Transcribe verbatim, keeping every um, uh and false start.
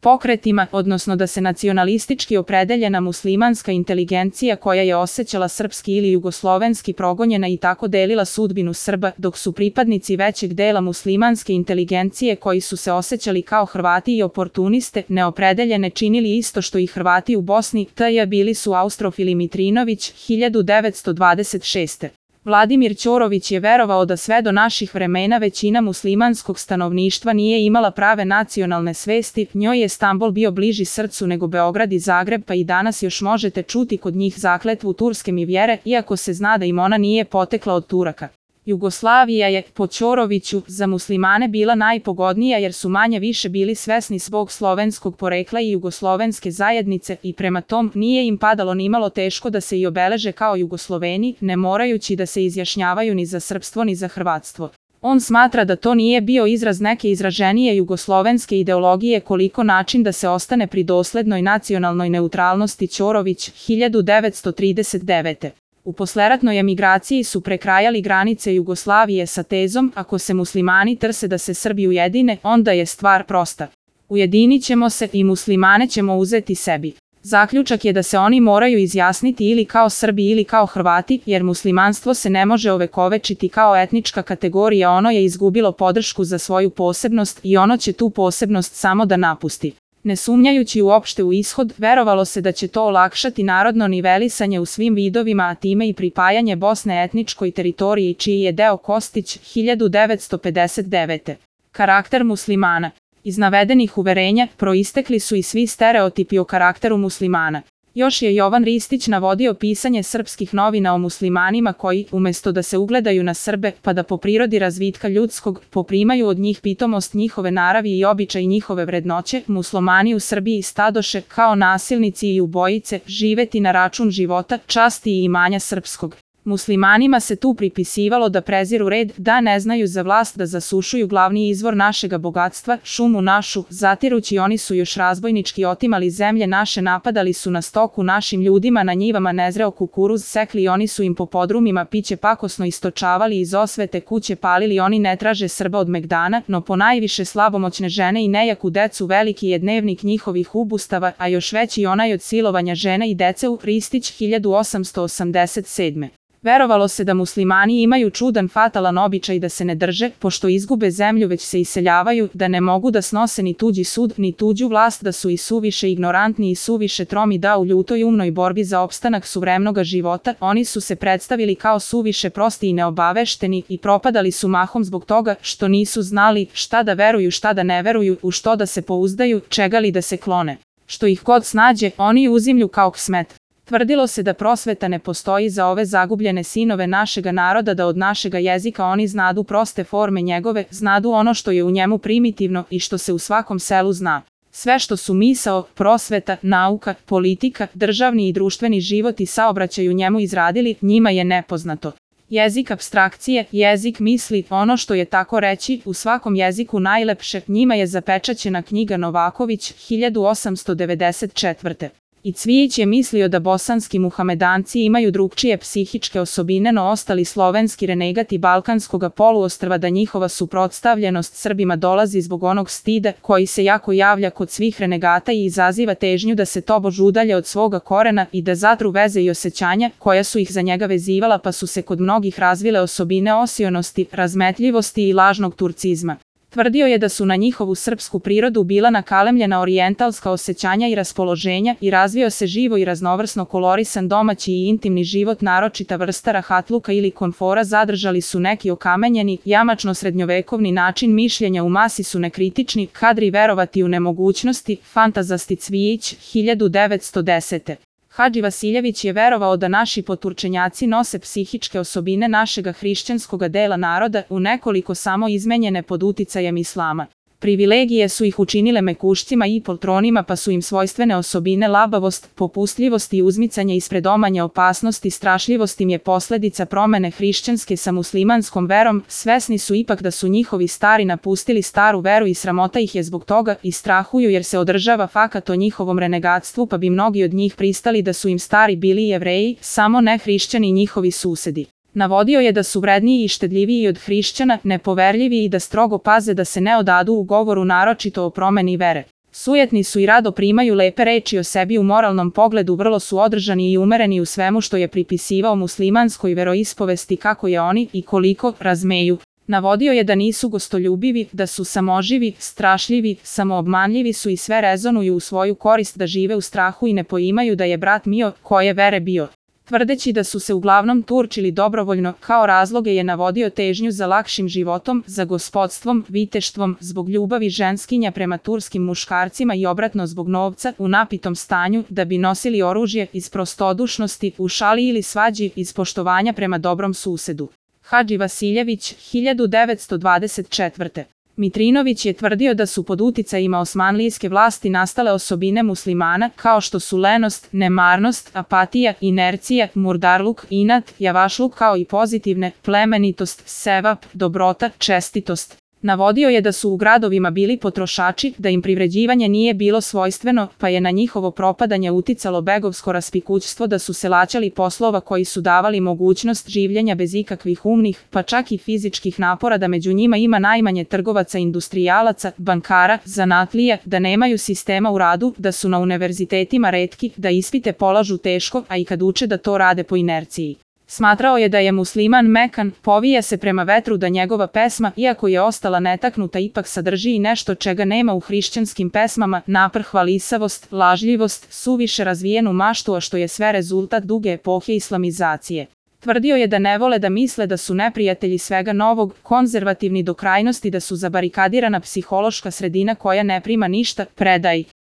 pokretima, odnosno da se nacionalistički opredeljena muslimanska inteligencija koja je osjećala srpski ili jugoslovenski progonjena i tako delila sudbinu Srba, dok su pripadnici većeg dela muslimanske inteligencije koji su se osjećali kao Hrvati i oportuniste, neopredeljene činili isto što i Hrvati u Bosni, t.j. bili su Austrofili. Mitrinović, hiljadu devetsto dvadeset šeste. Vladimir Ćorović je verovao da sve do naših vremena većina muslimanskog stanovništva nije imala prave nacionalne svesti, njoj je Stambol bio bliži srcu nego Beograd i Zagreb, pa i danas još možete čuti kod njih zakletvu turske mi vjere, iako se zna da im ona nije potekla od Turaka. Jugoslavija je, po Ćoroviću, za muslimane bila najpogodnija jer su manje više bili svesni svog slovenskog porekla i jugoslovenske zajednice i prema tom nije im padalo nimalo teško da se i obeleže kao Jugosloveni, ne morajući da se izjašnjavaju ni za srpstvo ni za hrvatstvo. On smatra da to nije bio izraz neke izraženije jugoslovenske ideologije koliko način da se ostane pri doslednoj nacionalnoj neutralnosti. Ćorović, hiljadu devetsto trideset devete. U posleratnoj emigraciji su prekrajali granice Jugoslavije sa tezom: ako se muslimani trse da se Srbi ujedine, onda je stvar prosta. Ujedinit ćemo se i muslimane ćemo uzeti sebi. Zaključak je da se oni moraju izjasniti ili kao Srbi ili kao Hrvati, jer muslimanstvo se ne može ovekovečiti kao etnička kategorija, ono je izgubilo podršku za svoju posebnost i ono će tu posebnost samo da napusti. Ne sumnjajući uopšte u ishod, verovalo se da će to olakšati narodno nivelisanje u svim vidovima, a time i pripajanje Bosne etničkoj teritoriji čiji je deo Kostić, hiljadu devetsto pedeset devete. Karakter muslimana. Iz navedenih uverenja proistekli su i svi stereotipi o karakteru muslimana. Još je Jovan Ristić navodio pisanje srpskih novina o muslimanima koji, umesto da se ugledaju na Srbe, pa da po prirodi razvitka ljudskog, poprimaju od njih pitomost njihove naravi i običaj njihove vrednoće, muslimani u Srbiji stadoše, kao nasilnici i ubojice, živeti na račun života, časti i imanja srpskog. Muslimanima se tu pripisivalo da preziru red, da ne znaju za vlast, da zasušuju glavni izvor našega bogatstva, šumu našu, zatirući oni su još razbojnički otimali zemlje naše, napadali su na stoku našim ljudima, na njivama nezreo kukuruz sekli, oni su im po podrumima piće pakosno istočavali, iz osvete kuće palili, oni ne traže Srba od megdana, no ponajviše slabomoćne žene i nejaku decu. Veliki je dnevnik njihovih ubustava, a još veći onaj od silovanja žene i dece. U Ristić, hiljadu osamsto osamdeset sedme. Verovalo se da muslimani imaju čudan fatalan običaj da se ne drže, pošto izgube zemlju već se iseljavaju, da ne mogu da snose ni tuđi sud, ni tuđu vlast, da su i suviše ignorantni i suviše tromi da u ljutoj umnoj borbi za opstanak suvremnoga života, oni su se predstavili kao suviše prosti i neobavešteni i propadali su mahom zbog toga što nisu znali šta da veruju, šta da ne veruju, u što da se pouzdaju, čega li da se klone. Što ih god snađe, oni uzimlju kao smet. Tvrdilo se da prosveta ne postoji za ove zagubljene sinove našega naroda, da od našega jezika oni znadu proste forme njegove, znadu ono što je u njemu primitivno i što se u svakom selu zna. Sve što su misao, prosveta, nauka, politika, državni i društveni život i saobraćaj u njemu izradili, njima je nepoznato. Jezik apstrakcije, jezik misli, ono što je tako reći, u svakom jeziku najlepše, njima je zapečaćena knjiga Novaković, hiljadu osamsto devedeset četvrte. I Cvijić je mislio da bosanski muhamedanci imaju drugčije psihičke osobine no ostali slovenski renegati balkanskoga poluostrva, da njihova suprotstavljenost Srbima dolazi zbog onog stida koji se jako javlja kod svih renegata i izaziva težnju da se tobož udalje od svoga korena i da zatru veze i osjećanja koja su ih za njega vezivala, pa su se kod mnogih razvile osobine osionosti, razmetljivosti i lažnog turcizma. Tvrdio je da su na njihovu srpsku prirodu bila nakalemljena orijentalska osjećanja i raspoloženja i razvio se živo i raznovrsno kolorisan domaći i intimni život, naročita vrsta rahatluka ili komfora zadržali su neki okamenjeni, jamačno srednjovekovni način mišljenja u masi su nekritični, kadri verovati u nemogućnosti, fantazasti. Cvijić, hiljadu devetsto desete. Hadži Vasiljević je verovao da naši poturčenjaci nose psihičke osobine našega hrišćanskoga dela naroda, u nekoliko samo izmenjene pod uticajem islama. Privilegije su ih učinile mekušcima i poltronima, pa su im svojstvene osobine labavost, popustljivost i uzmicanje ispred omanja opasnosti. Strašljivost im je posledica promene hrišćanske sa muslimanskom verom, svesni su ipak da su njihovi stari napustili staru veru i sramota ih je zbog toga i strahuju jer se održava fakat o njihovom renegatstvu, pa bi mnogi od njih pristali da su im stari bili Jevreji, samo ne hrišćani njihovi susedi. Navodio je da su vredniji i štedljiviji od hrišćana, nepoverljivi i da strogo paze da se ne odadu u govoru naročito o promeni vere. Sujetni su i rado primaju lepe reči o sebi u moralnom pogledu, vrlo su održani i umereni u svemu što je pripisivao muslimanskoj veroispovesti kako je oni i koliko razmeju. Navodio je da nisu gostoljubivi, da su samoživi, strašljivi, samoobmanljivi su i sve rezonuju u svoju korist, da žive u strahu i ne poimaju da je brat mio, koje vere bio. Tvrdeći da su se uglavnom turčili dobrovoljno, kao razloge je navodio težnju za lakšim životom, za gospodstvom, viteštvom, zbog ljubavi ženskinja prema turskim muškarcima i obratno zbog novca u napitom stanju, da bi nosili oružje iz prostodušnosti, u šali ili svađi, iz poštovanja prema dobrom susedu. Hadži Vasiljević, hiljadu devetsto dvadeset četvrte. Mitrinović je tvrdio da su pod uticajima osmanlijske vlasti nastale osobine muslimana kao što su lenost, nemarnost, apatija, inercija, murdarluk, inat, javašluk kao i pozitivne, plemenitost, sevap, dobrota, čestitost. Navodio je da su u gradovima bili potrošači, da im privređivanje nije bilo svojstveno, pa je na njihovo propadanje uticalo begovsko raspikućstvo, da su se laćali poslova koji su davali mogućnost življenja bez ikakvih umnih, pa čak i fizičkih napora, da među njima ima najmanje trgovaca, industrijalaca, bankara, zanatlija, da nemaju sistema u radu, da su na univerzitetima retki, da ispite polažu teško, a i kad uče da to rade po inerciji. Smatrao je da je musliman mekan, povija se prema vetru, da njegova pesma, iako je ostala netaknuta, ipak sadrži i nešto čega nema u hrišćanskim pesmama, napr hvalisavost, lažljivost, suviše razvijenu maštu, a što je sve rezultat duge epohe islamizacije. Tvrdio je da ne vole da misle da su neprijatelji svega novog, konzervativni do krajnosti, da su zabarikadirana psihološka sredina koja ne prima ništa, predaj.